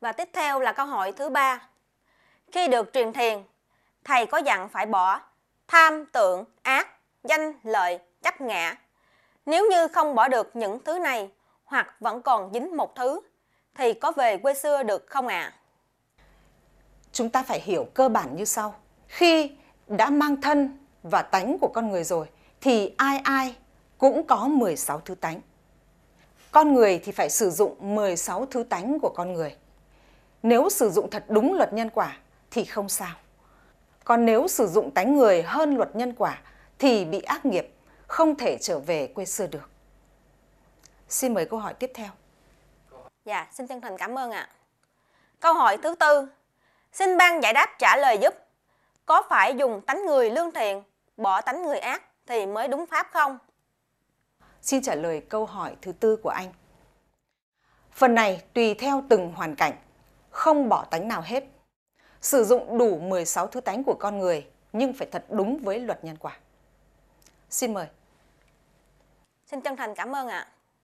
Và tiếp theo là câu hỏi thứ 3. Khi được truyền thiền, thầy có dặn phải bỏ tham, tượng, ác, danh, lợi, chấp ngã. Nếu như không bỏ được những thứ này hoặc vẫn còn dính một thứ thì có về quê xưa được không ạ? Chúng ta phải hiểu cơ bản như sau. Khi đã mang thân và tánh của con người rồi thì ai ai cũng có 16 thứ tánh. Con người thì phải sử dụng 16 thứ tánh của con người. Nếu sử dụng thật đúng luật nhân quả thì không sao. Còn nếu sử dụng tánh người hơn luật nhân quả thì bị ác nghiệp, không thể trở về quê xưa được. Xin mời câu hỏi tiếp theo. Dạ, xin chân thành cảm ơn ạ. Câu hỏi thứ 4. Xin ban giải đáp trả lời giúp. Có phải dùng tánh người lương thiện, bỏ tánh người ác thì mới đúng pháp không? Xin trả lời câu hỏi thứ 4 của anh. Phần này tùy theo từng hoàn cảnh, không bỏ tánh nào hết. Sử dụng đủ 16 thứ tánh của con người nhưng phải thật đúng với luật nhân quả. Xin mời. Xin chân thành cảm ơn ạ.